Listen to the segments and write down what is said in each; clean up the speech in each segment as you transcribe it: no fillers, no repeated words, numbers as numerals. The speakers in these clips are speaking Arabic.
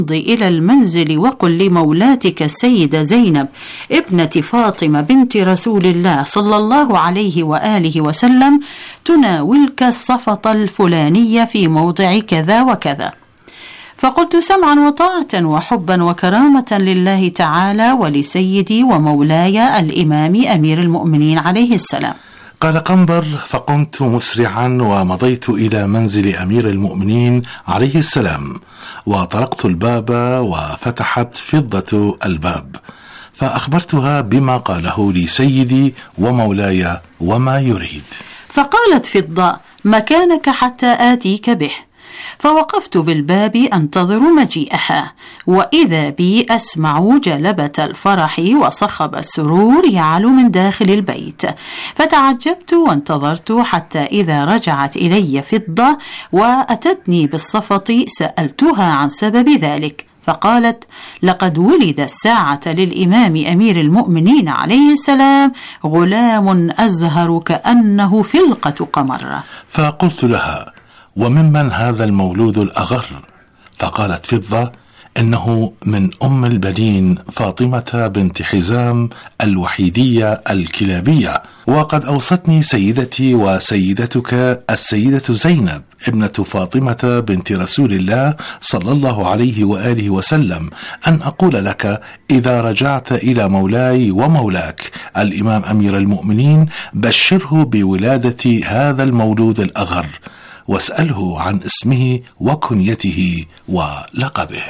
إلى المنزل وقل لمولاتك السيدة زينب ابنة فاطمة بنت رسول الله صلى الله عليه وآله وسلم تناولك الصفطة الفلانية في موضع كذا وكذا. فقلت سمعا وطاعة وحبا وكرامة لله تعالى ولسيدي ومولاي الإمام أمير المؤمنين عليه السلام. قال قنبر: فقمت مسرعا ومضيت إلى منزل أمير المؤمنين عليه السلام، وطرقت الباب وفتحت فضة الباب، فأخبرتها بما قاله لي سيدي ومولاي وما يريد. فقالت فضة: مكانك حتى آتيك به. فوقفت بالباب أنتظر مجيئها، وإذا بي أسمع جلبة الفرح وصخب السرور يعلو من داخل البيت. فتعجبت وانتظرت حتى إذا رجعت إلي فضة وأتتني بالصفط سألتها عن سبب ذلك، فقالت: لقد ولد الساعة للإمام أمير المؤمنين عليه السلام غلام أزهر كأنه فلقة قمر. فقلت لها: وممن هذا المولود الأغر؟ فقالت فضة: إنه من أم البنين فاطمة بنت حزام الوحيدية الكلابية، وقد أوصتني سيدتي وسيدتك السيدة زينب ابنة فاطمة بنت رسول الله صلى الله عليه وآله وسلم أن أقول لك إذا رجعت إلى مولاي ومولاك الإمام أمير المؤمنين بشره بولادة هذا المولود الأغر، واسأله عن اسمه وكنيته ولقبه.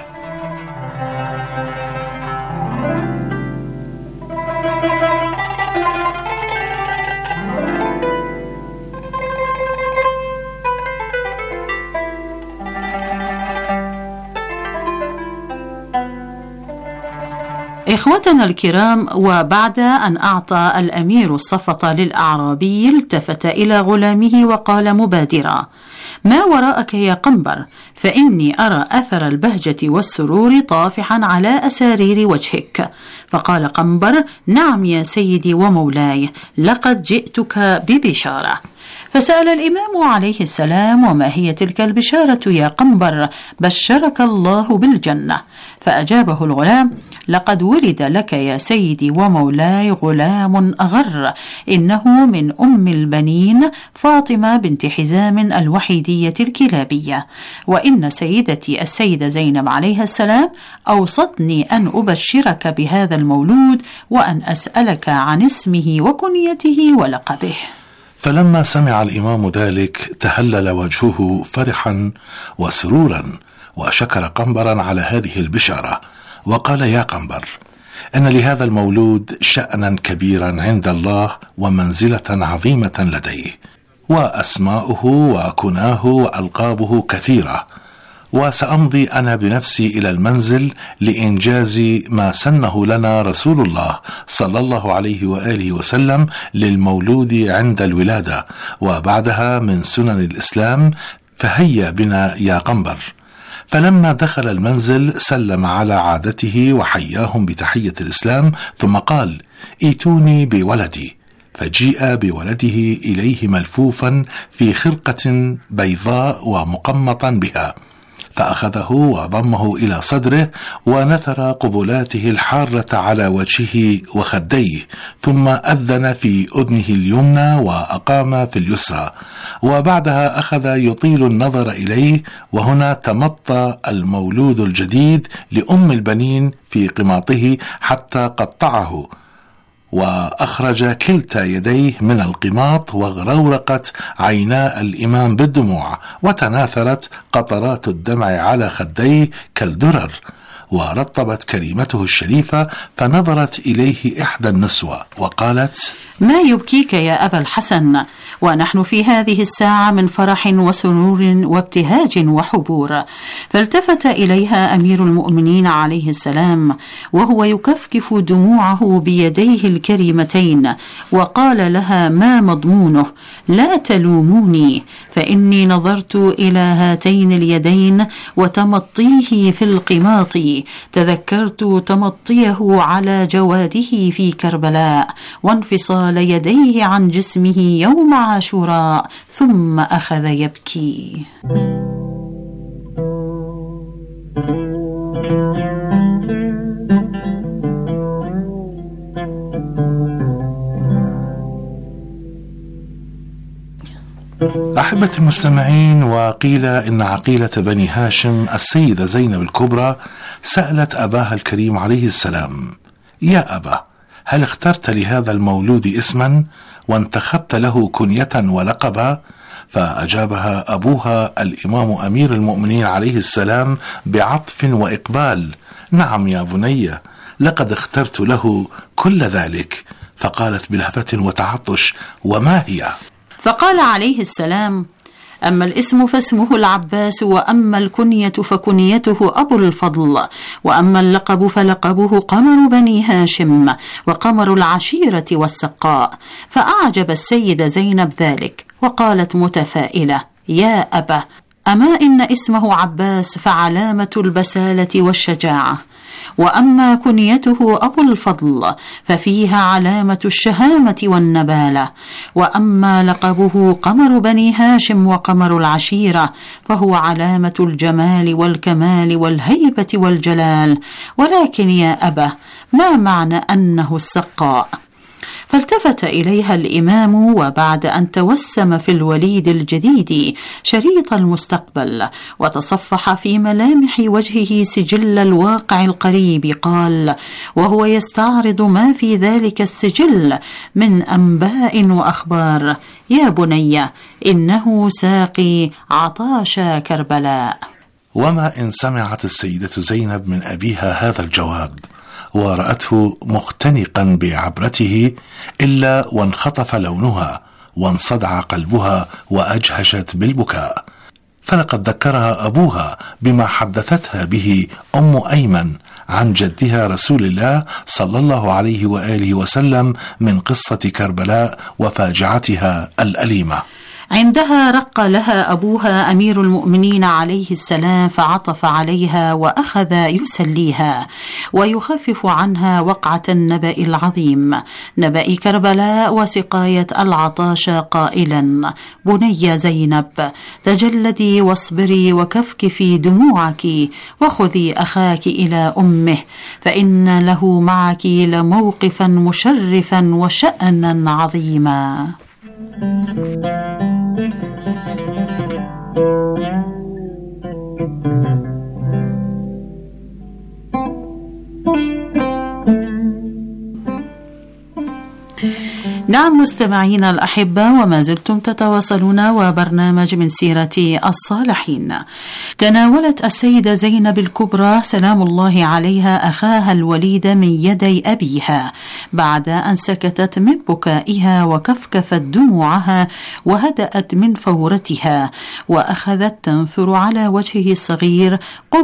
إخوتنا الكرام، وبعد أن أعطى الأمير الصفطة للأعرابي التفت إلى غلامه وقال مبادرا: ما وراءك يا قنبر؟ فإني أرى أثر البهجة والسرور طافحا على أسارير وجهك. فقال قنبر: نعم يا سيدي ومولاي، لقد جئتك ببشارة. فسأل الإمام عليه السلام: وما هي تلك البشارة يا قنبر؟ بشرك الله بالجنة. فأجابه الغلام: لقد ولد لك يا سيدي ومولاي غلام أغر، إنه من أم البنين فاطمة بنت حزام الوحيدية الكلابية، وإن سيدتي السيدة زينب عليها السلام أوصتني أن أبشرك بهذا المولود وأن أسألك عن اسمه وكنيته ولقبه. فلما سمع الإمام ذلك تهلل وجهه فرحا وسرورا، وشكر قنبرا على هذه البشارة، وقال: يا قنبر، إن لهذا المولود شأنا كبيرا عند الله ومنزلة عظيمة لديه، وأسماؤه وكناه وألقابه كثيرة، وسأمضي أنا بنفسي إلى المنزل لإنجاز ما سنه لنا رسول الله صلى الله عليه وآله وسلم للمولود عند الولادة، وبعدها من سنن الإسلام، فهيا بنا يا قنبر. فلما دخل المنزل سلم على عادته وحياهم بتحية الإسلام، ثم قال: ائتوني بولدي. فجيء بولده إليه ملفوفا في خرقة بيضاء ومقمطا بها، فأخذه وضمه إلى صدره ونثر قبلاته الحارة على وجهه وخديه، ثم أذن في أذنه اليمنى وأقام في اليسرى، وبعدها أخذ يطيل النظر إليه، وهنا تمطى المولود الجديد لأم البنين في قماطه حتى قطعه، وأخرج كلتا يديه من القماط، وغرورقت عينا الإمام بالدموع، وتناثرت قطرات الدمع على خديه كالدرر، ورطبت كلمته الشريفة، فنظرت إليه إحدى النسوة وقالت: ما يبكيك يا أبا الحسن؟ ونحن في هذه الساعة من فرح وسرور وابتهاج وحبور. فالتفت إليها أمير المؤمنين عليه السلام وهو يكفكف دموعه بيديه الكريمتين، وقال لها: ما مضمونه؟ لا تلوموني، فإني نظرت إلى هاتين اليدين وتمطيه في القماط، تذكرت تمطيه على جواده في كربلاء، وانفصال يديه عن جسمه يوم عاشوراء، ثم أخذ يبكي. أحبة المستمعين، وقيل إن عقيلة بني هاشم السيدة زينب الكبرى سألت أباها الكريم عليه السلام: يا أبا، هل اخترت لهذا المولود اسما وانتخبت له كنية ولقبا؟ فأجابها أبوها الإمام أمير المؤمنين عليه السلام بعطف وإقبال: نعم يا بني، لقد اخترت له كل ذلك. فقالت بلهفة وتعطش: وما هي؟ فقال عليه السلام: أما الاسم فاسمه العباس، وأما الكنية فكنيته أبو الفضل، وأما اللقب فلقبه قمر بني هاشم، وقمر العشيرة والسقاء. فأعجب السيدة زينب ذلك، وقالت متفائلة: يا أبا، أما إن اسمه عباس فعلامة البسالة والشجاعة، وأما كنيته أبو الفضل ففيها علامة الشهامة والنبالة، وأما لقبه قمر بني هاشم وقمر العشيرة فهو علامة الجمال والكمال والهيبة والجلال. ولكن يا أبا، ما معنى أنه السقاء؟ فالتفت إليها الإمام، وبعد أن توسم في الوليد الجديد شريط المستقبل وتصفح في ملامح وجهه سجل الواقع القريب، قال وهو يستعرض ما في ذلك السجل من أنباء وأخبار: يا بني، إنه ساقي عطاش كربلاء. وما إن سمعت السيدة زينب من أبيها هذا الجواب ورأته مختنقا بعبرته إلا وانخطف لونها وانصدع قلبها وأجهشت بالبكاء. فلقد ذكرها أبوها بما حدثتها به أم أيمن عن جدها رسول الله صلى الله عليه وآله وسلم من قصة كربلاء وفاجعتها الأليمة. عندها رق لها أبوها أمير المؤمنين عليه السلام، فعطف عليها وأخذ يسليها ويخفف عنها وقعة النبأ العظيم، نبأ كربلاء وسقاية العطاش، قائلا: بني زينب، تجلدي واصبري وكفكفي دموعك، وخذي أخاك إلى أمه، فإن له معك لموقفا مشرفا وشأنا عظيما. نعم مستمعينا الأحبة، وما زلتم تتواصلون وبرنامج من سيرة الصالحين. تناولت السيدة زينب الكبرى سلام الله عليها أخاها الوليد من يدي أبيها بعد أن سكتت من بكائها وكفكفت دموعها وهدأت من فورتها، وأخذت تنثر على وجهه الصغير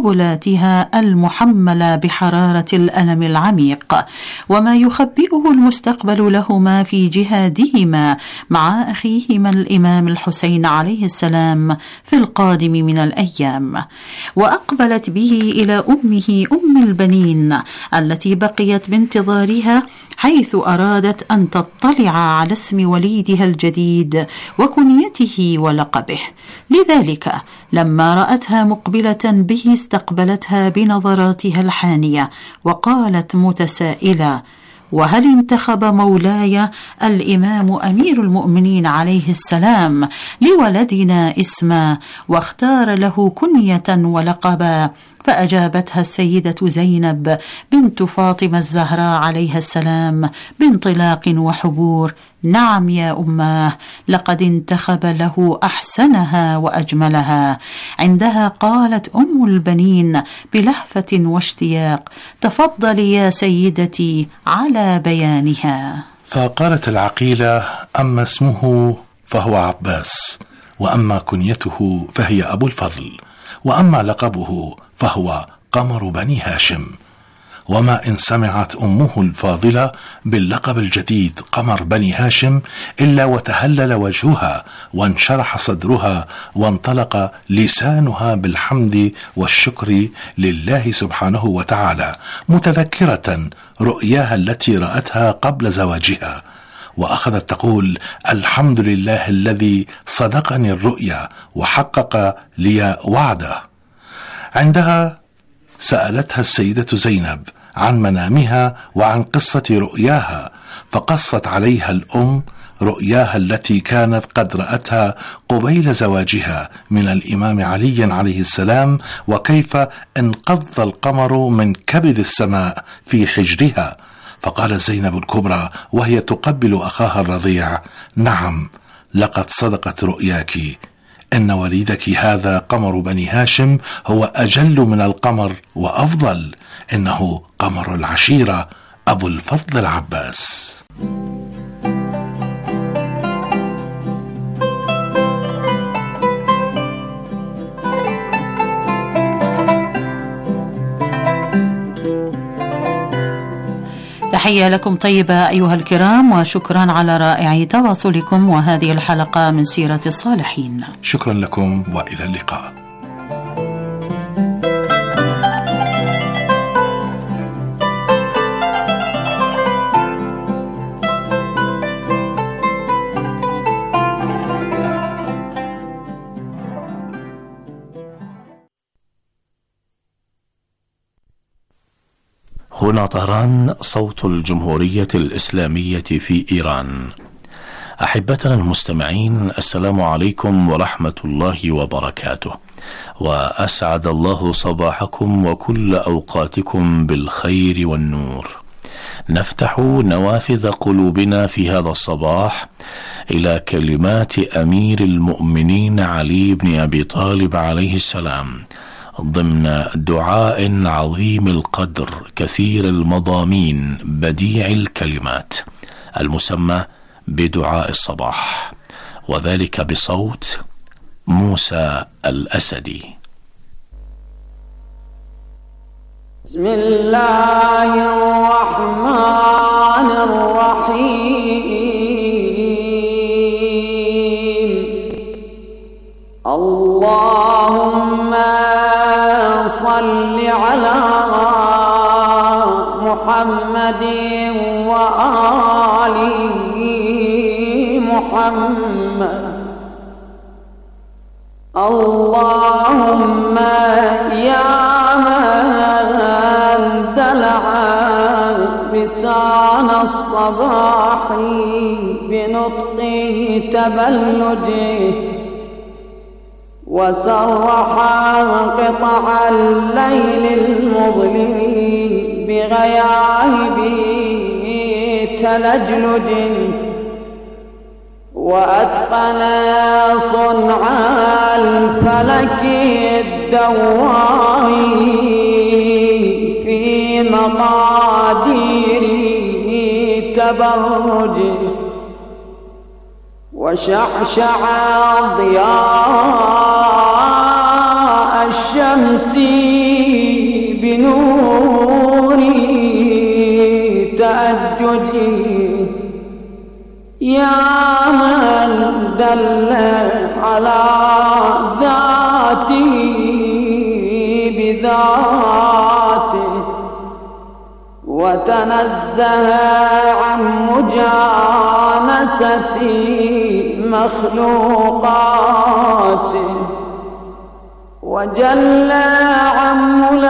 قبلاتها المحملة بحرارة الألم العميق، وما يخبئه المستقبل لهما في جهادهما مع أخيهما الإمام الحسين عليه السلام في القادم من الأيام. وأقبلت به إلى أمه أم البنين التي بقيت بانتظارها، حيث أرادت أن تطلع على اسم وليدها الجديد وكنيته ولقبه. لذلك لما رأتها مقبلة به استقبلتها بنظراتها الحانية وقالت متسائلة: وهل انتخب مولاي الإمام أمير المؤمنين عليه السلام لولدنا اسما واختار له كنية ولقبا؟ فأجابتها السيدة زينب بنت فاطمة الزهراء عليها السلام بانطلاق وحبور: نعم يا أماه، لقد انتخب له أحسنها وأجملها. عندها قالت أم البنين بلهفة واشتياق: تفضلي يا سيدتي على بيانها. فقالت العقيلة: أما اسمه فهو عباس، وأما كنيته فهي أبو الفضل، وأما لقبه فهو قمر بني هاشم. وما إن سمعت أمه الفاضلة باللقب الجديد قمر بني هاشم إلا وتهلل وجهها وانشرح صدرها وانطلق لسانها بالحمد والشكر لله سبحانه وتعالى، متذكرة رؤياها التي رأتها قبل زواجها، وأخذت تقول: الحمد لله الذي صدقني الرؤيا وحقق لي وعده. عندها سألتها السيدة زينب عن منامها وعن قصة رؤياها، فقصت عليها الأم رؤياها التي كانت قد رأتها قبيل زواجها من الإمام علي عليه السلام، وكيف انقض القمر من كبد السماء في حجرها. فقالت زينب الكبرى وهي تقبل أخاها الرضيع: نعم، لقد صدقت رؤياك، إن وليدك هذا قمر بني هاشم هو أجل من القمر وأفضل، إنه قمر العشيرة أبو الفضل العباس. تحية لكم طيبة أيها الكرام، وشكرا على رائع تواصلكم، وهذه الحلقة من سيرة الصالحين. شكرا لكم وإلى اللقاء. هنا طهران، صوت الجمهورية الإسلامية في إيران. أحبتنا المستمعين، السلام عليكم ورحمة الله وبركاته، وأسعد الله صباحكم وكل أوقاتكم بالخير والنور. نفتح نوافذ قلوبنا في هذا الصباح إلى كلمات أمير المؤمنين علي بن أبي طالب عليه السلام، ضمن دعاء عظيم القدر كثير المضامين بديع الكلمات، المسمى بدعاء الصباح، وذلك بصوت موسى الأسدي. بسم الله الرحمن الرحيم. اللهم صل على محمد وآل محمد. اللهم يا من دلع لسان الصباح بنطق تبلده، وسرح قطع الليل المظلم بغياهب تلجلج، وأتقن صنع الفلك الدوار في مقادير تبرج، وشعشع ضياء الشمس بنور تأجج، يا من دل على ذاته بذاته، وتنزه عن مجانسة مخلوقاته، وجل عن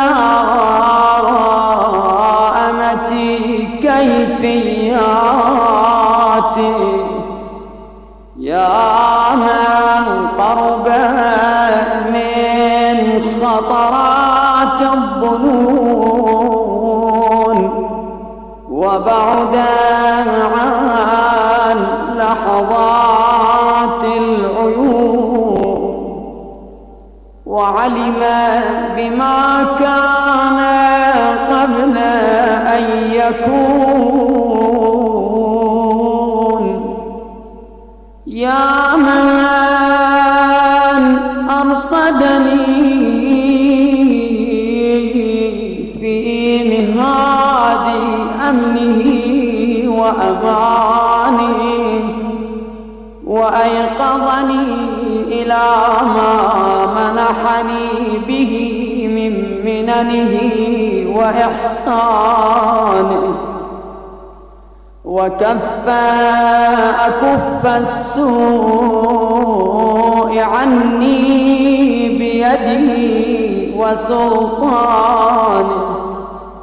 ملائمة كيفياته، يا من قرب من خطرات الظنون، وبعدا عن لحظات العيون، وعلم بما كان قبل أن يكون، يا من أرقدني في مهاد أمنه وأمانه، وأيقظني إلى ما منحني به من مننه وإحسانه، وكف أكف السوء عني بيده وسلطانه.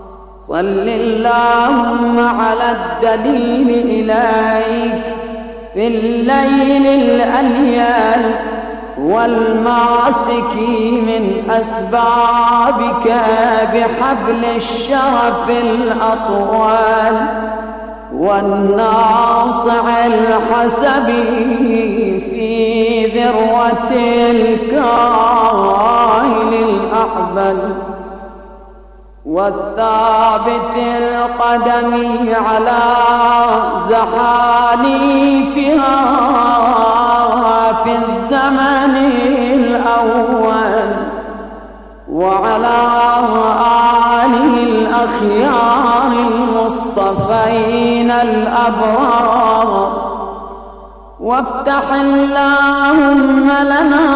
صل اللهم على الدليل إليك في الليل الأليال والماسك من أسبابك بحبل الشرف الأطوال والناصع الحسبي في ذروة الكاهل الأحبل والثابت القدم على زحاليفها في الزمن الأول وعلى آله الأخيار المصطفين الأبرار وافتح اللهم لنا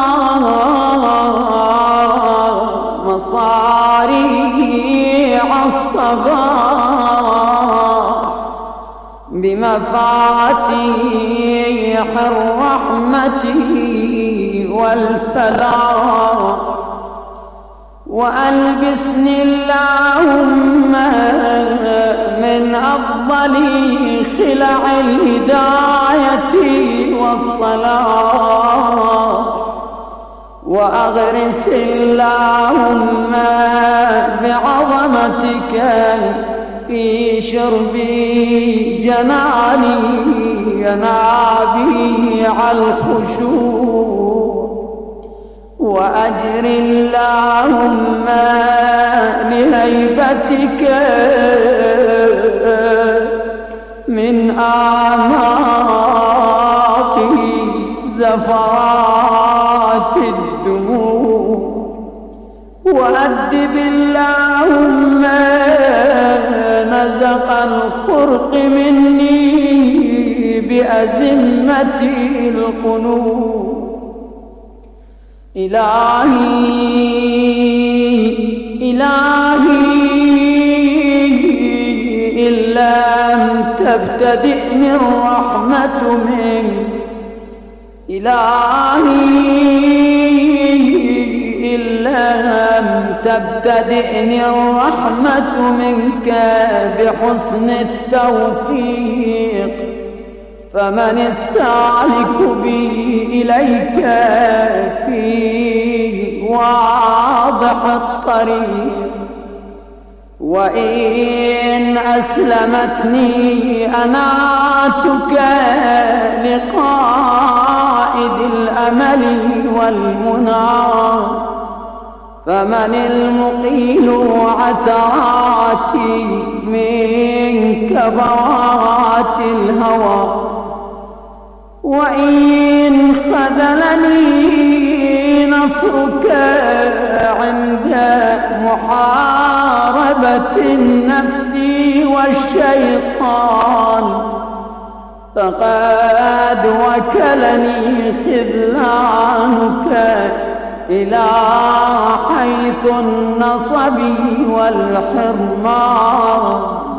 مصاريع الصباح بمفاتيح الرحمة والفلاح وألبسني اللهم من أفضل خلع الهداية والصلاح وأغرس اللهم بعظمتك في شرب جناني ينابيع الخشوع وأجر اللهم لهيبتك من آماقي زفرات الدموع وأدب اللهم نزق الخرق مني بأزمة القنوط إلهي إن لم تبتدئني الرحمة منك إلهي إن لم تبتدئني الرحمة منك بحسن التوفيق فمن السالك بي إليك في واضح الطريق وإن أسلمتني أناتك لقائد الأمل والمنى فمن المقيل عثراتي من كبوات الهوى وإن خذلني نصرك عند محاربة النفس والشيطان فقد وكلني خذلانك إلى حيث النصب والحرمان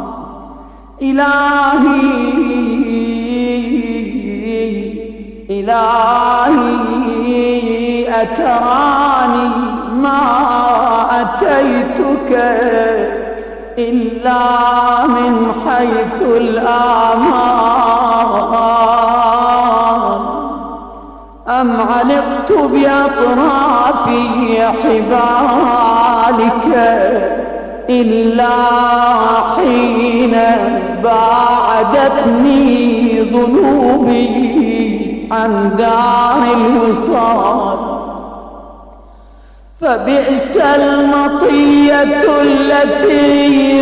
إلهي أتراني ما أتيتك إلا من حيث الآمان أم علقت بأطراف حبالك إلا حين باعدتني ذنوبي عن دار الوصال فبئس المطية التي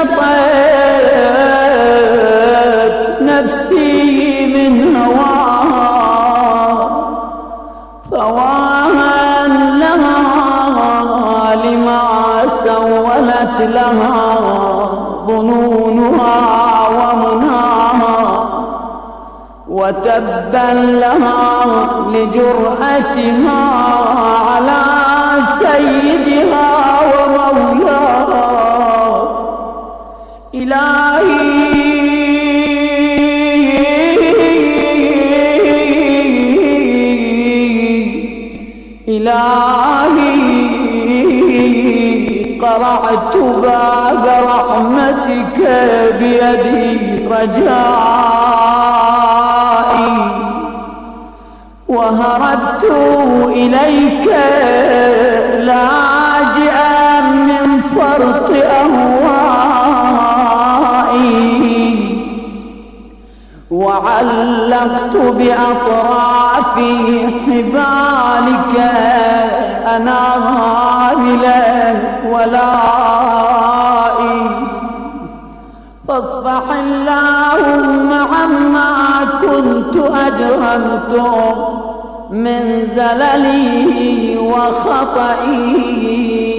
امتطت نفسي من هواها فواها لها لما سولت لها ظنونها ومناها وتبا لها لجرأتها على سيدها ومولاها إلهي قرعت باب رحمتك بيدي رجاء هربت إليك لاجئا من فرط أهوائي، وعلقت بأطراف حبالك أنامل ولائي، فاصفح اللهم عما كنت أجرمت من زللي وخطئي،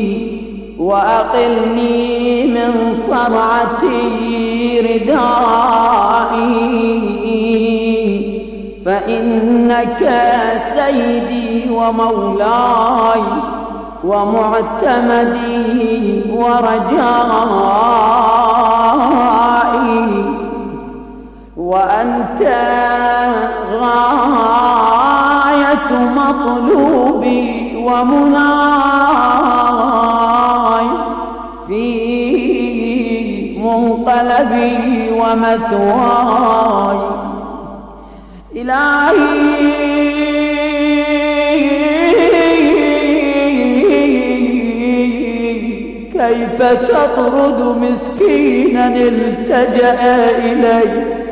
وأقلني من صرعة ردائي، فإنك سيدي ومولاي ومعتمدي ورجائي، وأنت غاية مطلوبي ومناي في منقلبي ومثواي. إلهي كيف تطرد مسكينا التجأ إليك،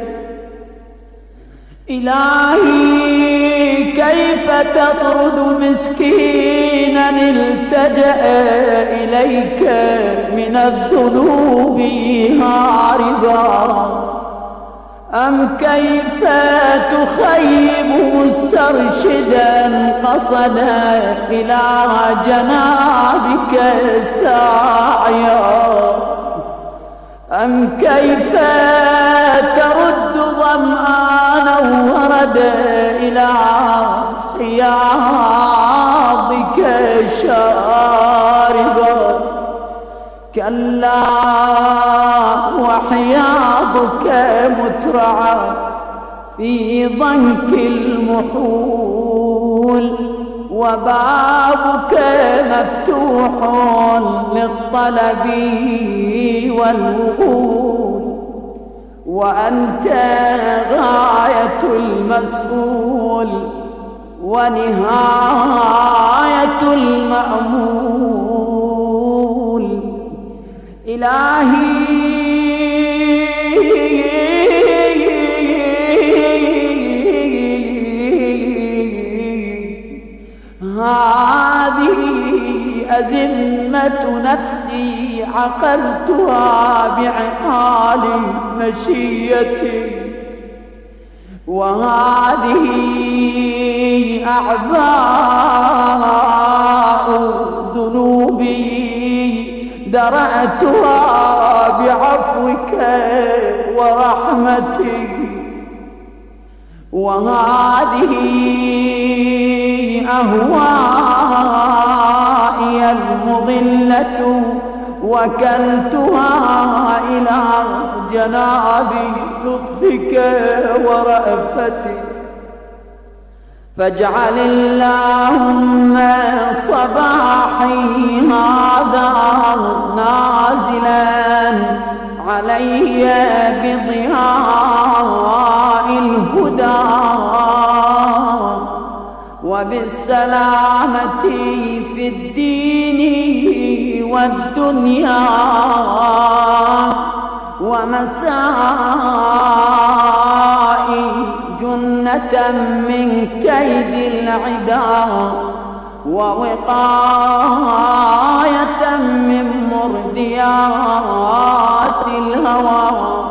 إلهي كيف تطرد مسكينا التجأ إليك من الذنوب هاربا، أم كيف تخيب مسترشدا قصدا إلى جنابك ساعيا، أم كيف ترد ظمآنا وردا إلى حياضك شاربا. كلا وحياضك مترعى في ضنك المحول، وبابك مفتوح للطلب والوصول، وأنت غاية المسؤول ونهاية المأمول. إلهي هذه أزمة نفسي عقلتها بعقال مشيتي، وهذه أعباء ذنوبي درأتها بعفوك ورحمتك، وهذه أهوائي المضلة وكلتها إلى جناب لطفك ورأفتك. فاجعل اللهم صباحي هذا نازلا علي بضياء الهدى وبالسلامة في الدين والدنيا، ومسائي جنة من كيد العدا، ووقاية من مرديات الهوى.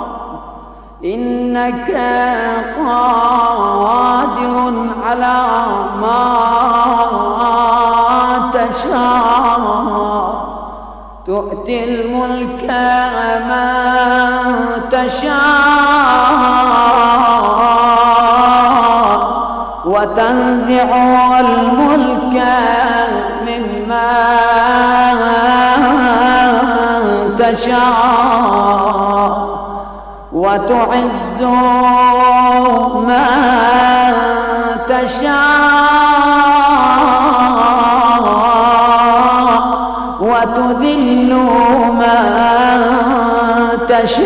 إنك قادر على ما تشاء، تؤتي الملك من تشاء، وتنزع الملك ممن تشاء، وتعز من تشاء، وتذل من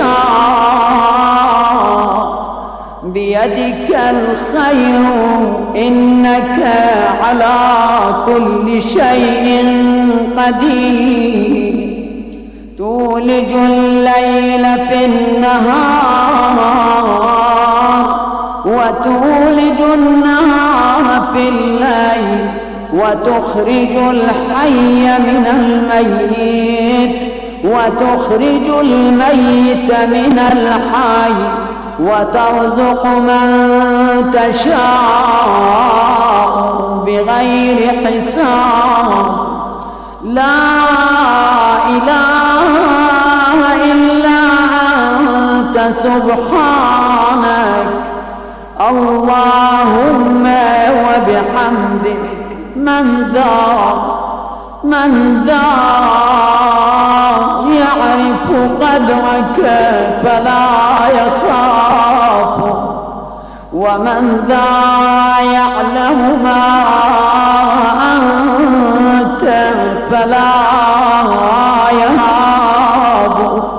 تشاء. بيدك الخير إنك على كل شيء قدير تولج الليل في النهار وتولج النهار في الليل وتخرج الحي من الميت وتخرج الميت من الحي وترزق من تشاء بغير حساب لا إله إلا أنت سبحانك اللهم وبحمدك من ذا يعرف قدرك فلا يخاف ومن ذا يعلم ما أنت فلا يهاب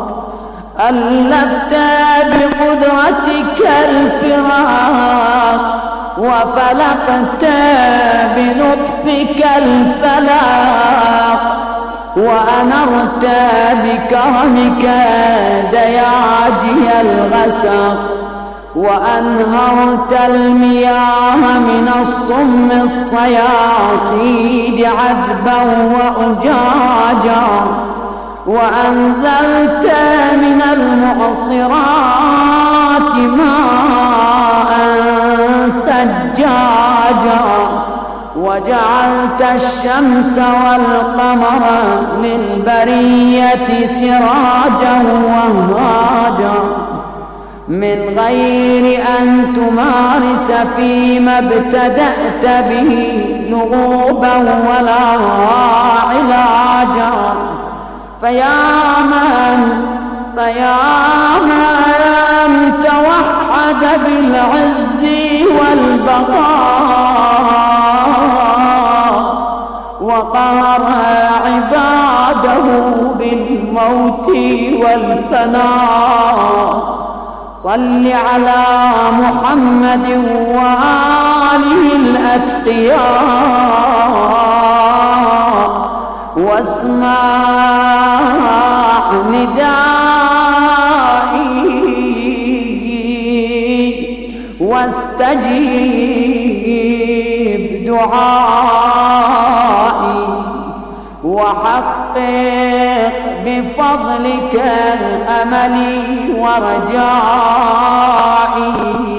ألفت بقدرتك الفراق وفلقت بلطفك الفلاق وأنرت بكرمك دياجي الغسق وأنهرت المياه من الصم الصياصيد عذبا وأجاجا وأنزلت من المعصرات ماء ثجاجا وجعلت الشمس والقمر للبرية سراجا وهاجا من غير أن تمارس فيما ابتدأت به لغوبا ولا علاجا فيا من توحد بالعز والبقاء وقهر عباده بالموت والفناء صل على محمد وآله الأتقياء واسمع ندائي واستجيب دعائي وحقق بفضلك أملي ورجائي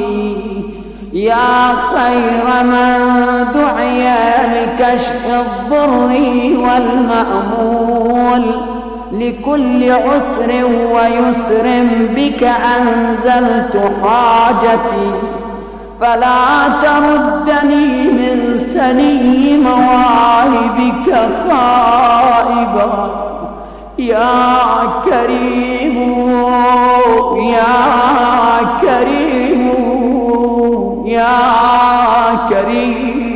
يا خير من دعي لكشف الضر والمأمول لكل عسر ويسر بك أنزلت حاجتي فلا تردني من سني مواهبك خائبا يا كريم يا كريم يا كريم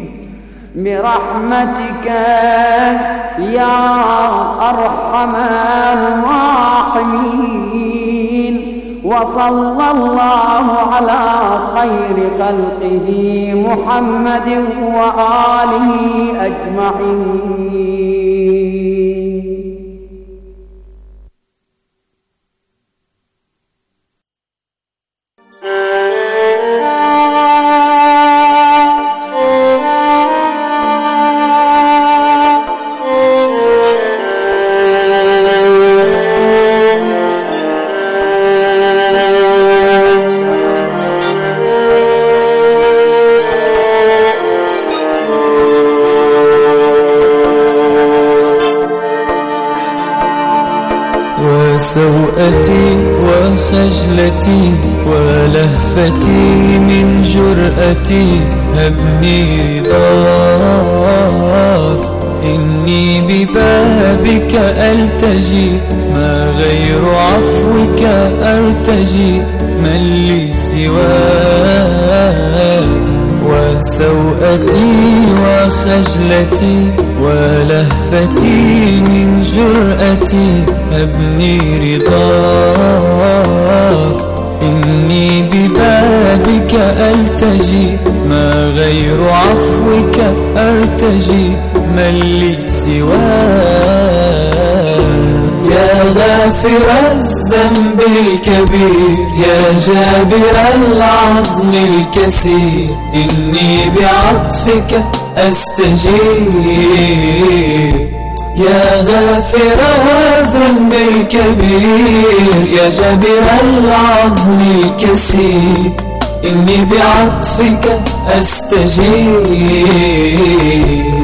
برحمتك يا أرحم الراحمين وصلى الله على خير خلقه محمد وآله أجمعين. سوءتي وخجلتي ولهفتي من جرأتي هبني رضاك إني ببابك ألتجي ما غير عفوك أرتجي من لي سواك وسوءتي وخجلتي ولهفتي من جرأتي هبني رضاك إني ببابك بابك ألتجي، ما غير عفوك أرتجي، من لي سواك؟ يا غافر الذنب الكبير، يا جابر العظم الكسير، إني بعطفك أستجير. يا غافر الذنب الكبير، يا جابر العظم الكسير، إني بعطفك أستجير.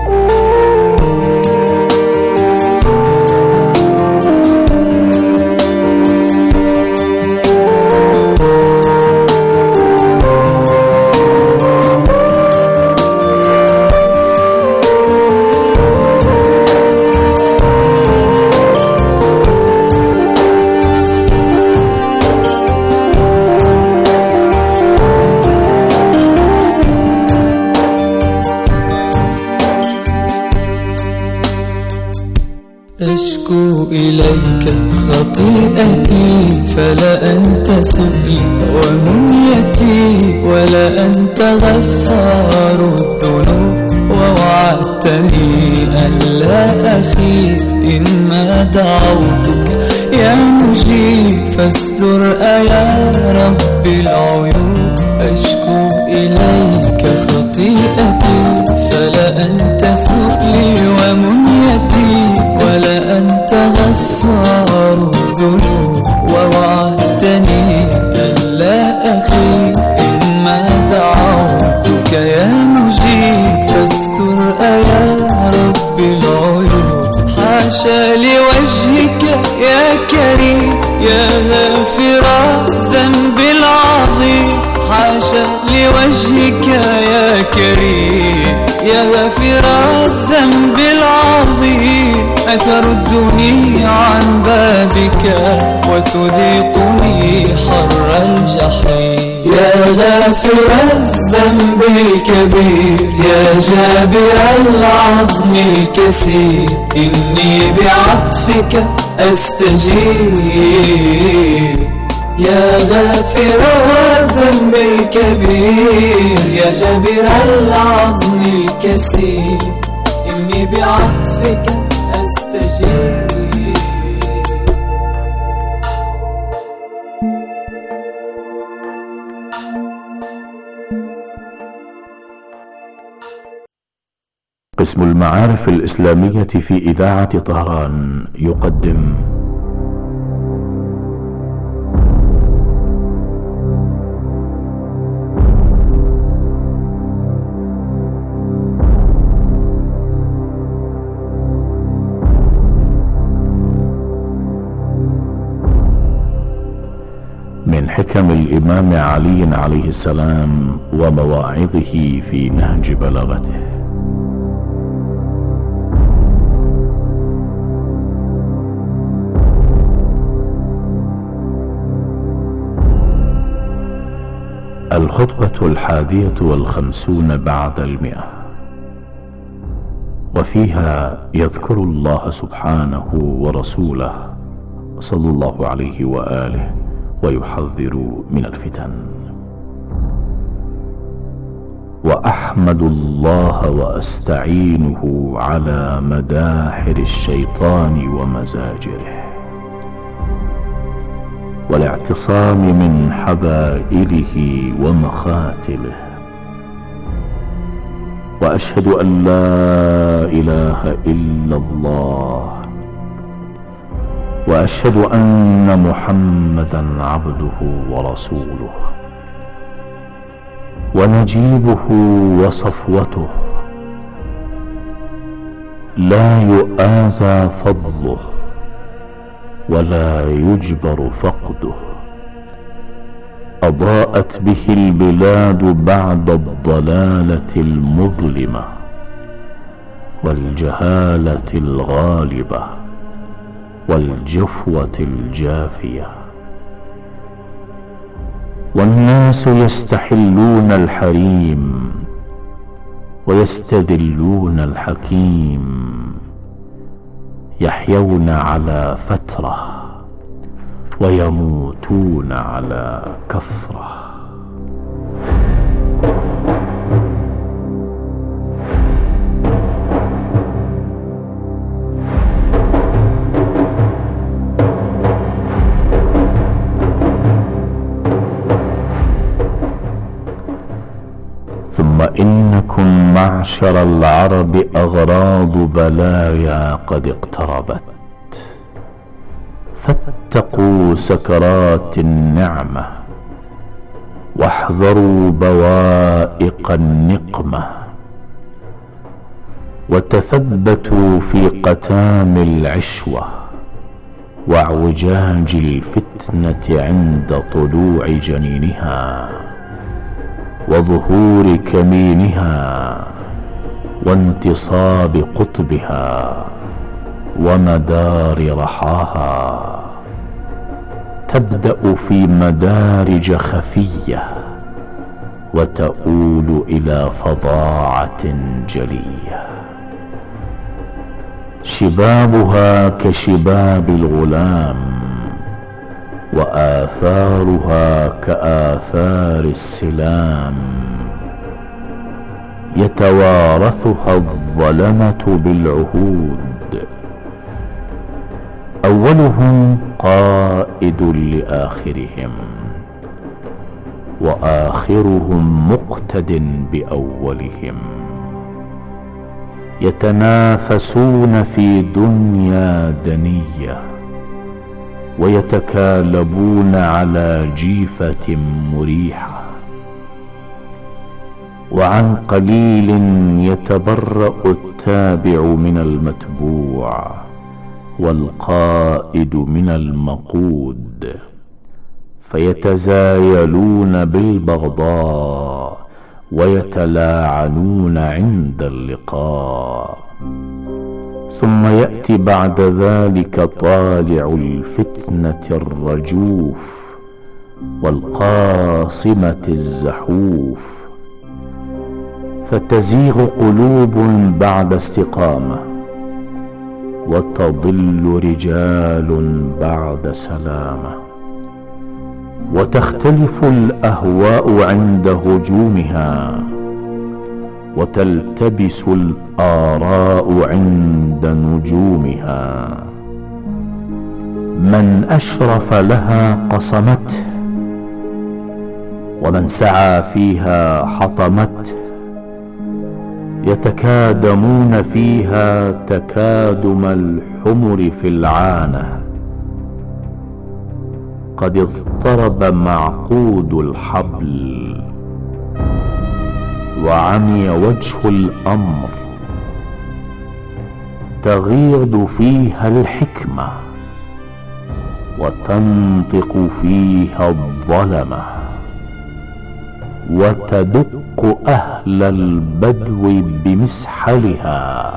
أشكو إليك خطيئتي، فلا أنت سؤلي ومنيتي، ولا أنت غفار الذنوب، ووعدتني أن لا أخيب إنما دعوتك يا مجيب، فاستر يا رب العيوب. أشكو إليك خطيئتي، فلا أنت سؤلي ومنيتي، ولا أنت غفار الذنوب، ووعدتني ألا أخيب إنما دعوتك يا مجيب، فاستر يا رب العيوب. حاشا لوجهك يا كريم، يا غافر الذنب العظيم، حاشا لوجهك يا كريم، يا غافر الذنب العظيم، أتردني عن بابك وتذيقني حر الجحيم. يا غافر الذنب الكبير، يا جابر العظم الكسير، إني بعطفك أستجير. يا غافر الذنب الكبير، يا جابر العظم الكسير، إني بعطفك أستجير. قسم المعارف الإسلامية في إذاعة طهران يقدم من حكم الإمام علي عليه السلام ومواعظه في نهج بلاغته. الخطبة 51 بعد 100، وفيها يذكر الله سبحانه ورسوله صلى الله عليه وآله ويحذر من الفتن. وأحمد الله وأستعينه على مداحر الشيطان ومزاجره، والاعتصام من حبائله ومخاتله، وأشهد أن لا إله إلا الله، وأشهد أن محمدا عبده ورسوله، ونجيبه وصفوته، لا يؤازى فضله ولا يجبر فقده. أضاءت به البلاد بعد الضلالة المظلمة والجهالة الغالبة والجفوة الجافية، والناس يستحلون الحريم ويستذلون الحكيم، يحيون على فترة ويموتون على كفرة. معشر العرب أغراض بلايا قد اقتربت، فاتقوا سكرات النعمة واحذروا بوائق النقمة، وتثبتوا في قتام العشوة واعوجاج الفتنة عند طلوع جنينها وظهور كمينها وانتصاب قطبها ومدار رحاها. تبدأ في مدارج خفية وتؤول إلى فظاعة جلية. شبابها كشباب الغلام، وآثارها كآثار السلام، يتوارثها الظلمة بالعهود، أولهم قائد لآخرهم، وآخرهم مقتد بأولهم. يتنافسون في دنيا دنية، ويتكالبون على جيفة مريحة، وعن قليل يتبرأ التابع من المتبوع، والقائد من المقود، فيتزايلون بالبغضاء ويتلاعنون عند اللقاء. ثم يأتي بعد ذلك طالع الفتنة الرجوف والقاصمة الزحوف، فتزيغ قلوب بعد استقامة، وتضل رجال بعد سلامة، وتختلف الأهواء عند هجومها، وتلتبس الآراء عند نجومها. من أشرف لها قصمته، ومن سعى فيها حطمته. يتكادمون فيها تكادم الحمر في العانة. قد اضطرب معقود الحبل، وعمي وجه الأمر. تغيض فيها الحكمة، وتنطق فيها الظلمة، وتدق أهل البدو بمسحلها،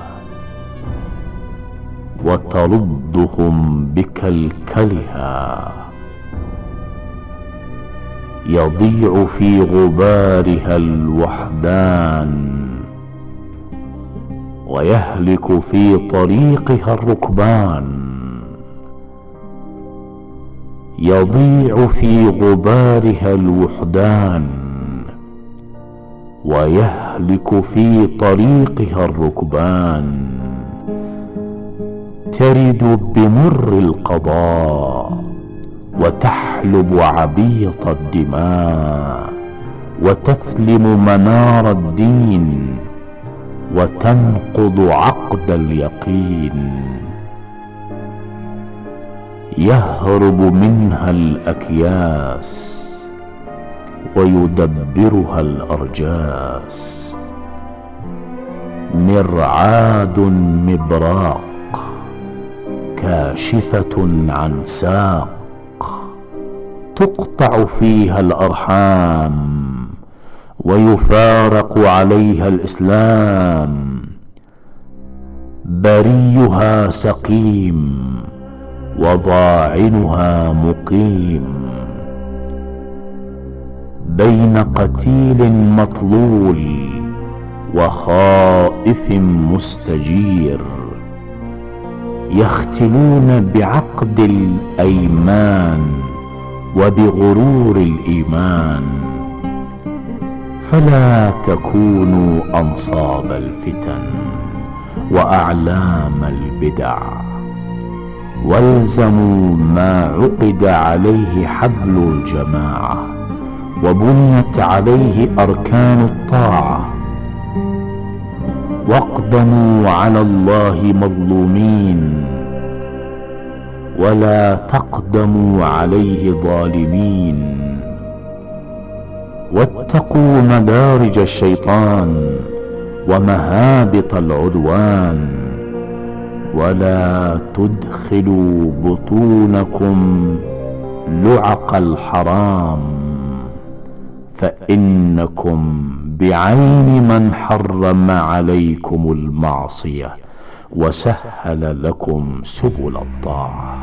وتردهم بكلكلها. يضيع في غبارها الوحدان، ويهلك في طريقها الركبان. يضيع في غبارها الوحدان، ويهلك في طريقها الركبان. ترد بمر القضاء، وتحلب عبيط الدماء، وتثلم منار الدين، وتنقض عقد اليقين. يهرب منها الأكياس، ويدبرها الأرجاس. مرعاد مبراق، كاشفة عن ساق. تقطع فيها الأرحام، ويفارق عليها الإسلام. بريها سقيم، وضاعنها مقيم. بين قتيل مطلول، وخائف مستجير. يختلون بعقد الأيمان، وبغرور الإيمان. فلا تكونوا أنصاب الفتن، وأعلام البدع. والزموا ما عقد عليه حبل الجماعة، وبنيت عليه أركان الطاعة. واقدموا على الله مظلومين ولا تقدموا عليه ظالمين، واتقوا مدارج الشيطان ومهابط العدوان، ولا تدخلوا بطونكم لعق الحرام، فإنكم بعين من حرم عليكم المعصية وسهل لكم سبل الطاعة.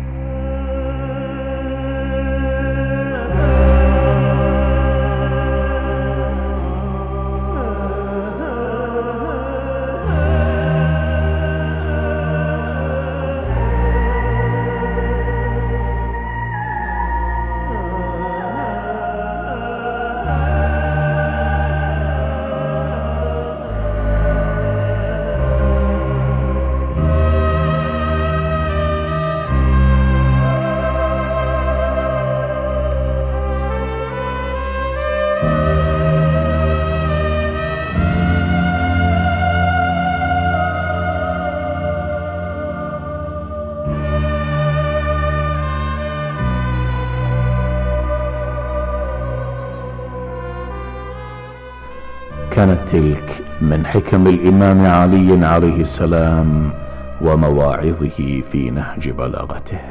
كانت تلك من حكم الإمام علي عليه السلام ومواعظه في نهج بلاغته.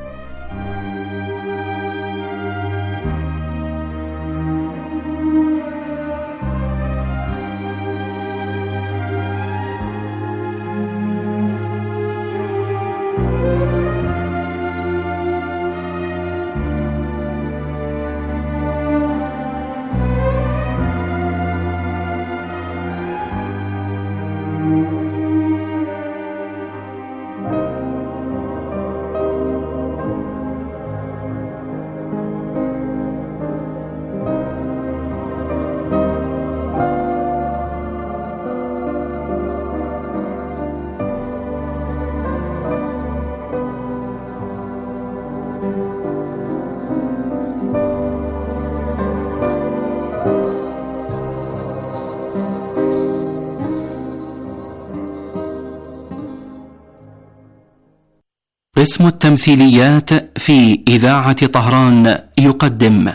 قسم التمثيليات في إذاعة طهران يقدم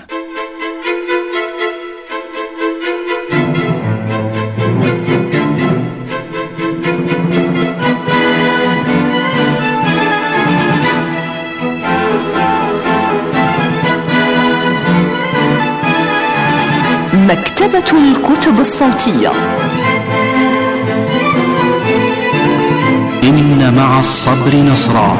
مكتبة الكتب الصوتية. إن مع الصبر نصرا.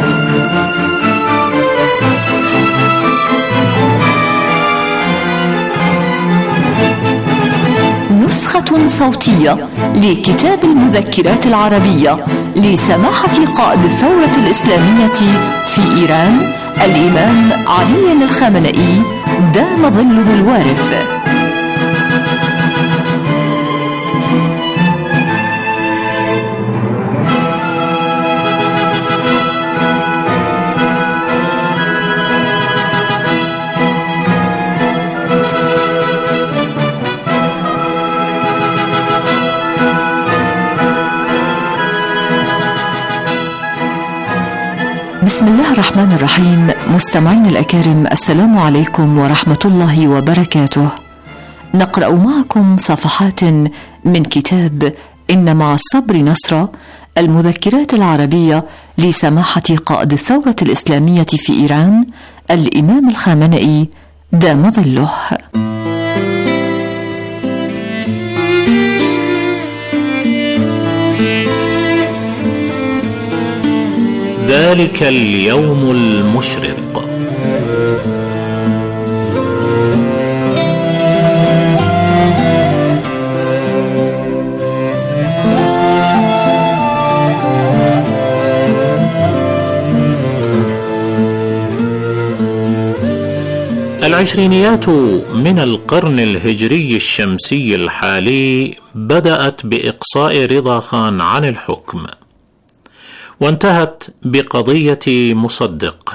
نسخة صوتية لكتاب المذكرات العربية لسماحة قائد الثورة الإسلامية في إيران الإمام علي الخامنئي دام ظله الوارث. بسم الله الرحمن الرحيم. مستمعين الأكارم، السلام عليكم ورحمة الله وبركاته. نقرأ معكم صفحات من كتاب إن مع الصبر نصرا، المذكرات العربية لسماحة قائد الثورة الإسلامية في إيران الإمام الخامنئي دام ظله. ذلك اليوم المشرق. العشرينيات من القرن الهجري الشمسي الحالي بدأت بإقصاء رضا خان عن الحكم، وانتهت بقضية مصدق.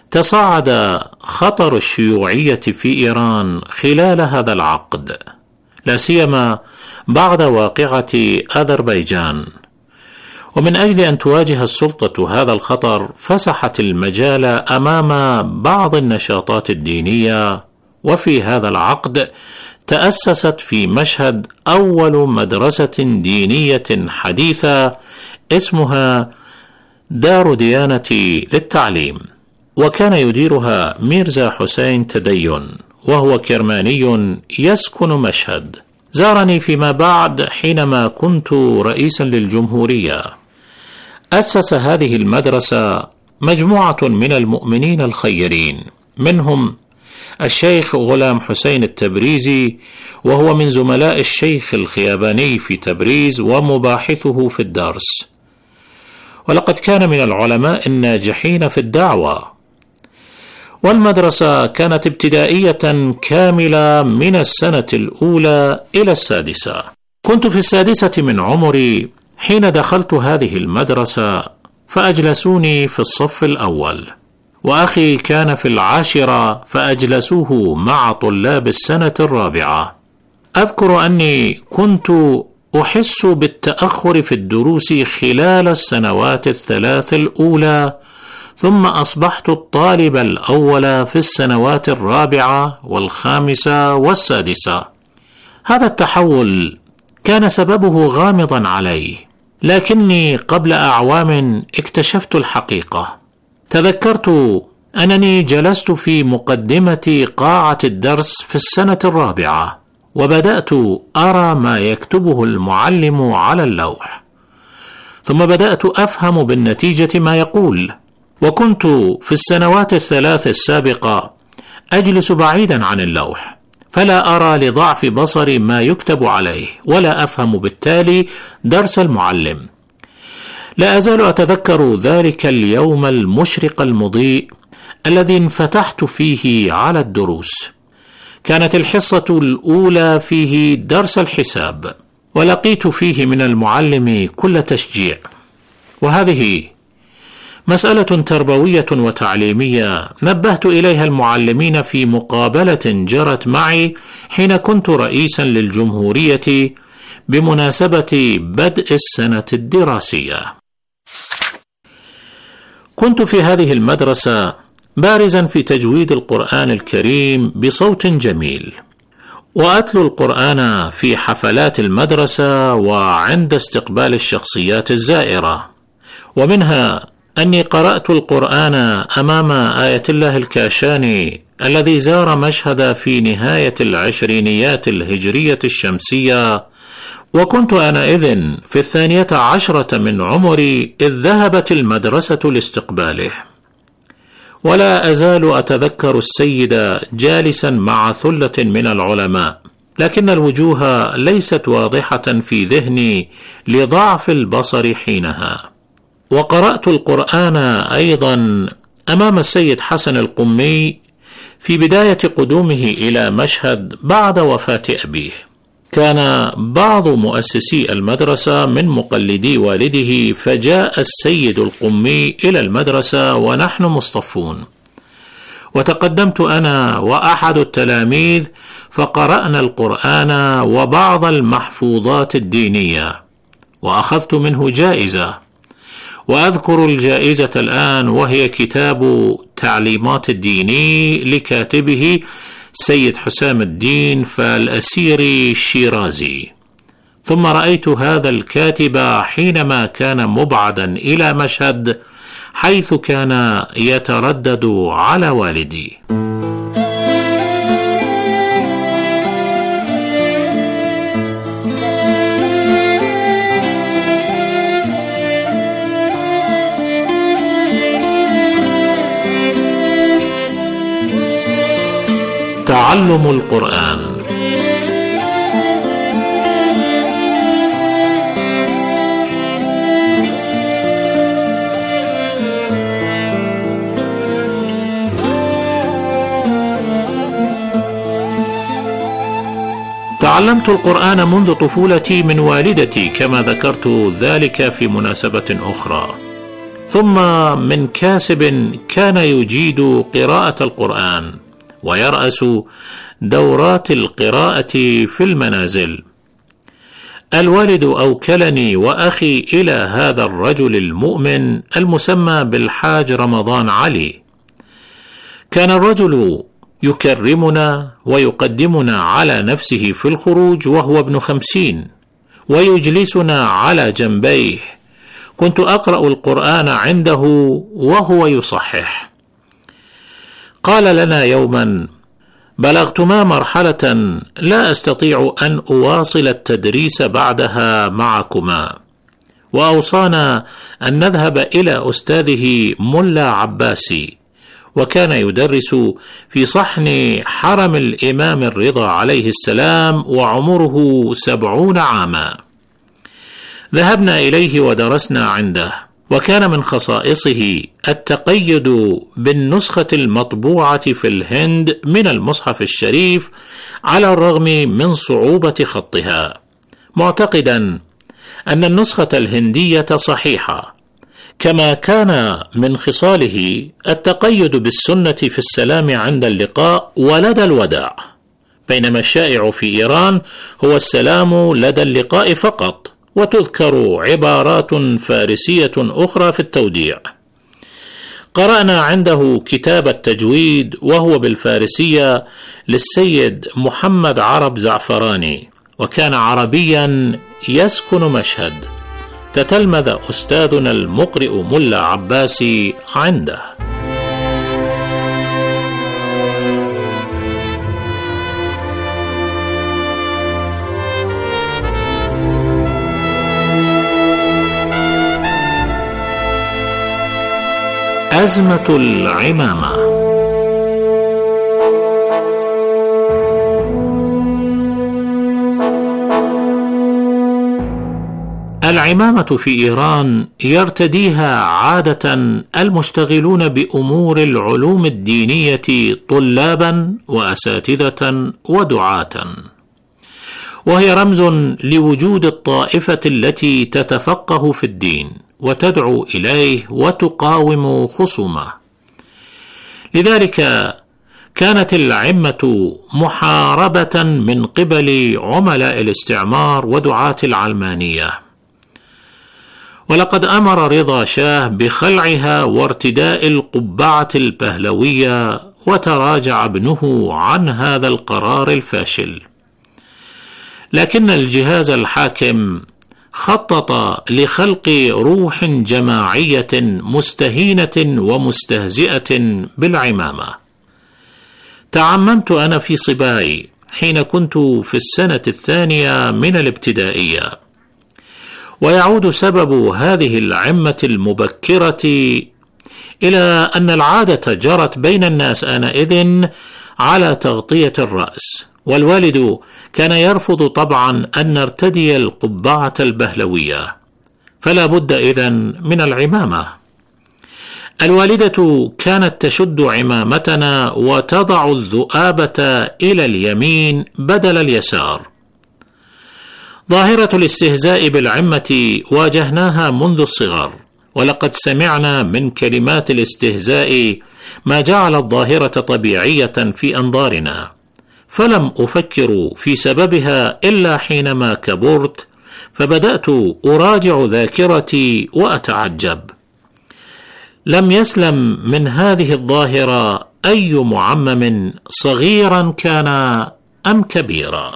تصاعد خطر الشيوعية في إيران خلال هذا العقد، لا سيما بعد واقعة أذربيجان. ومن أجل أن تواجه السلطة هذا الخطر فسحت المجال أمام بعض النشاطات الدينية، وفي هذا العقد تأسست في مشهد أول مدرسة دينية حديثة اسمها دار ديانة للتعليم، وكان يديرها ميرزا حسين تدين، وهو كرماني يسكن مشهد. زارني فيما بعد حينما كنت رئيسا للجمهورية. أسس هذه المدرسة مجموعة من المؤمنين الخيرين، منهم الشيخ غلام حسين التبريزي، وهو من زملاء الشيخ الخياباني في تبريز ومباحثه في الدرس، ولقد كان من العلماء الناجحين في الدعوة. والمدرسة كانت ابتدائية كاملة من السنة الأولى إلى السادسة. كنت في السادسة من عمري حين دخلت هذه المدرسة، فأجلسوني في الصف الأول، وأخي كان في العاشرة فأجلسوه مع طلاب السنة الرابعة. أذكر أني كنت أحس بالتأخر في الدروس خلال السنوات الثلاث الأولى، ثم أصبحت الطالب الأول في السنوات الرابعة والخامسة والسادسة. هذا التحول كان سببه غامضا علي، لكني قبل أعوام اكتشفت الحقيقة. تذكرت أنني جلست في مقدمة قاعة الدرس في السنة الرابعة، وبدأت أرى ما يكتبه المعلم على اللوح، ثم بدأت أفهم بالنتيجة ما يقول. وكنت في السنوات الثلاث السابقة أجلس بعيدا عن اللوح، فلا أرى لضعف بصري ما يكتب عليه، ولا أفهم بالتالي درس المعلم. لا أزال أتذكر ذلك اليوم المشرق المضيء الذي انفتحت فيه على الدروس. كانت الحصة الأولى فيه درس الحساب، ولقيت فيه من المعلم كل تشجيع. وهذه مسألة تربوية وتعليمية نبهت إليها المعلمين في مقابلة جرت معي حين كنت رئيسا للجمهورية بمناسبة بدء السنة الدراسية. كنت في هذه المدرسة بارزا في تجويد القرآن الكريم بصوت جميل، وأتلو القرآن في حفلات المدرسة وعند استقبال الشخصيات الزائرة. ومنها أني قرأت القرآن أمام آية الله الكاشاني الذي زار مشهد في نهاية العشرينيات الهجرية الشمسية، وكنت آنئذ في 12 من عمري إذ ذهبت المدرسة لاستقباله. ولا أزال أتذكر السيد جالسا مع ثلة من العلماء، لكن الوجوه ليست واضحة في ذهني لضعف البصر حينها. وقرأت القرآن أيضا أمام السيد حسن القمي في بداية قدومه إلى مشهد بعد وفاة أبيه. كان بعض مؤسسي المدرسة من مقلدي والده، فجاء السيد القمي إلى المدرسة ونحن مصطفون، وتقدمت أنا وأحد التلاميذ فقرأنا القرآن وبعض المحفوظات الدينية، وأخذت منه جائزة. وأذكر الجائزة الآن، وهي كتاب تعليمات الديني لكاتبه سيد حسام الدين فالأسيري الشيرازي. ثم رأيت هذا الكاتب حينما كان مبعدا إلى مشهد، حيث كان يتردد على والدي. تعلم القرآن. تعلمت القرآن منذ طفولتي من والدتي كما ذكرت ذلك في مناسبة أخرى، ثم من كاسب كان يجيد قراءة القرآن، ويرأس دورات القراءة في المنازل. الوالد أوكلني وأخي إلى هذا الرجل المؤمن المسمى بالحاج رمضان علي. كان الرجل يكرمنا ويقدمنا على نفسه في الخروج وهو ابن 50 ويجلسنا على جنبيه. كنت أقرأ القرآن عنده وهو يصحح. قال لنا يوما: بلغتما مرحلة لا أستطيع أن أواصل التدريس بعدها معكما، وأوصانا أن نذهب إلى أستاذه ملا عباسي، وكان يدرس في صحن حرم الإمام الرضا عليه السلام وعمره 70 عاما. ذهبنا إليه ودرسنا عنده، وكان من خصائصه التقيد بالنسخة المطبوعة في الهند من المصحف الشريف على الرغم من صعوبة خطها، معتقدا أن النسخة الهندية صحيحة. كما كان من خصاله التقيد بالسنة في السلام عند اللقاء ولدى الوداع، بينما الشائع في إيران هو السلام لدى اللقاء فقط، وتذكر عبارات فارسية أخرى في التوديع. قرأنا عنده كتاب التجويد وهو بالفارسية للسيد محمد عرب زعفراني، وكان عربيا يسكن مشهد. تتلمذ أستاذنا المقرئ ملا عباسي عنده. أزمة العمامة. العمامة في إيران يرتديها عادة المشتغلون بأمور العلوم الدينية طلابا وأساتذة ودعاة، وهي رمز لوجود الطائفة التي تتفقه في الدين وتدعو إليه وتقاوم خصومه. لذلك كانت العمة محاربة من قبل عملاء الاستعمار ودعاة العلمانية، ولقد أمر رضا شاه بخلعها وارتداء القبعة البهلوية، وتراجع ابنه عن هذا القرار الفاشل. لكن الجهاز الحاكم خطط لخلق روح جماعية مستهينة ومستهزئة بالعمامة. تعممت أنا في صباي حين كنت في السنة 2 من الابتدائية، ويعود سبب هذه العمة المبكرة إلى أن العادة جرت بين الناس آنئذ على تغطية الرأس، والوالد كان يرفض طبعا أن نرتدي القبعة البهلوية، فلا بد إذن من العمامة. الوالدة كانت تشد عمامتنا وتضع الذؤابة إلى اليمين بدل اليسار. ظاهرة الاستهزاء بالعمة واجهناها منذ الصغر، ولقد سمعنا من كلمات الاستهزاء ما جعل الظاهرة طبيعية في أنظارنا، فلم أفكر في سببها إلا حينما كبرت، فبدأت أراجع ذاكرتي وأتعجب. لم يسلم من هذه الظاهرة أي معمم صغيرا كان أم كبيرا.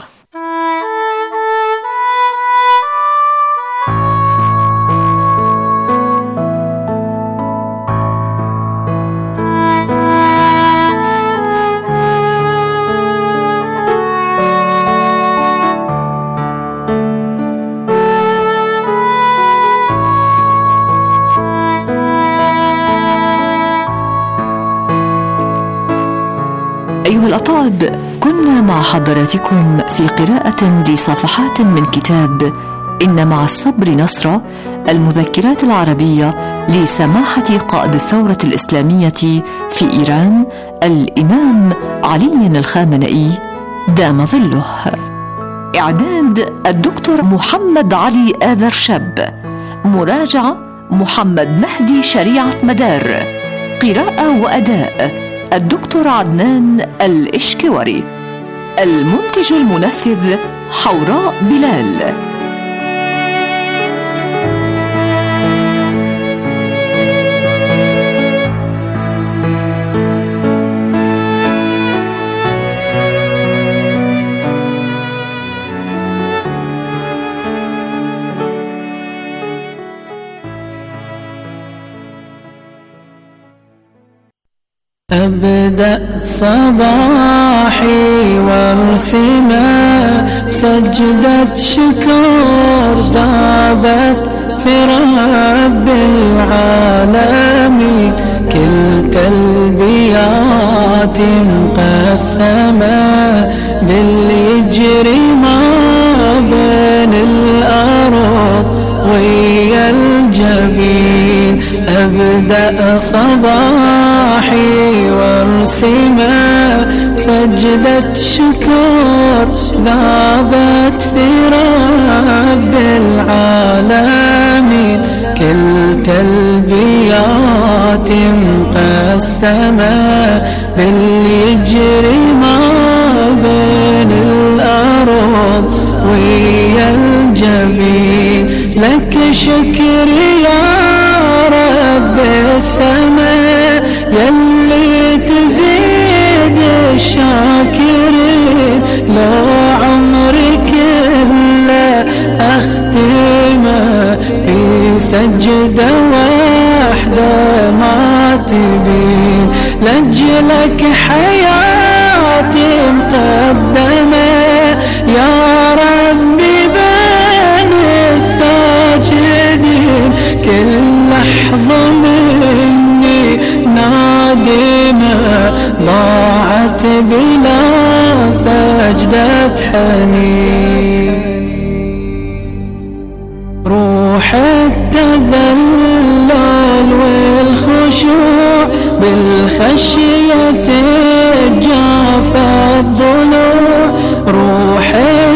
أيها الأطاب، كنا مع حضراتكم في قراءة لصفحات من كتاب إن مع الصبر نصرا، المذكرات العربية لسماحة قائد الثورة الإسلامية في إيران الإمام علي الخامنئي دام ظله. إعداد الدكتور محمد علي آذر شاب، مراجعة محمد مهدي شريعة مدار، قراءة وأداء الدكتور عدنان الإشكوري. المنتج المنفذ حوراء بلال. أبدأ صباحي وارسمه سجدة شكر ذابت في رب العالمين، كل تلبيات مقسمة باللي يجري ما بين الأرض ويا الجبين. أبدأ صباحي وارسمه سجدة شكر ذابت في رب العالمين، كل تلبيات مقسمة باللي يجري ما بين الأرض ويا الجبين. لك شكر يا رب السماء يلي تزيد الشاكرين، لو عمري كله أختمه في سجدة واحدة ما تبين. لأجلك حياتي مقدمة يا ربي بين الساجدين، كل لحظة مني نادمة ضاعت بلا سجدة حنين. روح التذلل والخشوع بالخشية تجافى الضلوع، روح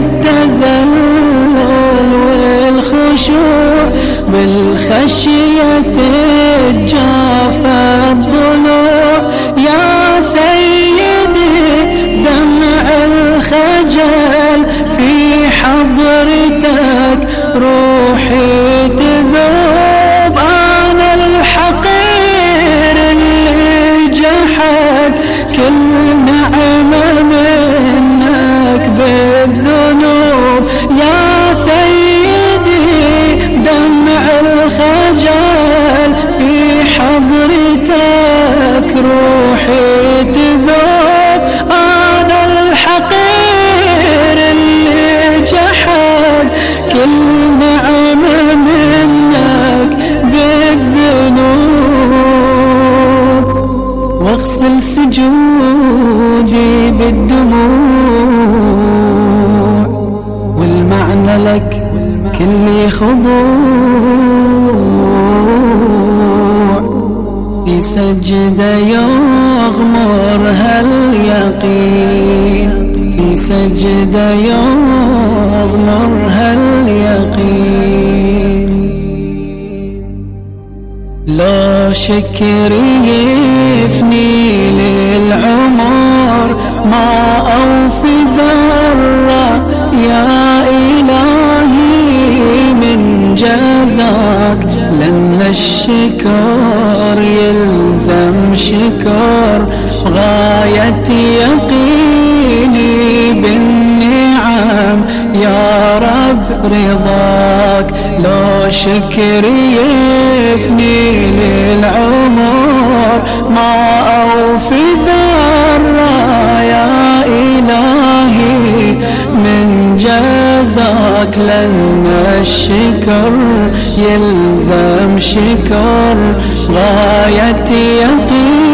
التذلل والخشوع بالخشية تجافى الضلوع. يا سيدي دمع الخجل في حضرتك روحي تذوب. أنا الحقير اللي جحد كل نعمة منك بالذنوب. يا سيدي دمع الخجل في حضرتك روحي تذوب. أنا الحقير اللي جحد كل نعمة منك بالذنوب. واغسل سجودي بالدموع والمعنى لك كل خضوع، في سجدة يغمرها اليقين، في سجدة يغمرها اليقين. لو شكر يفني للعمر ما أوفي ذرة يا إلهي من جزاك، لأن الشكر يلزم شكر غاية يقيني بالنعم يا رب رضاك. لو شكر يفني للعمر ما أوفي ذرة يا إلهي من جزاك، لأن الشكر يلزم شكر غاية يقين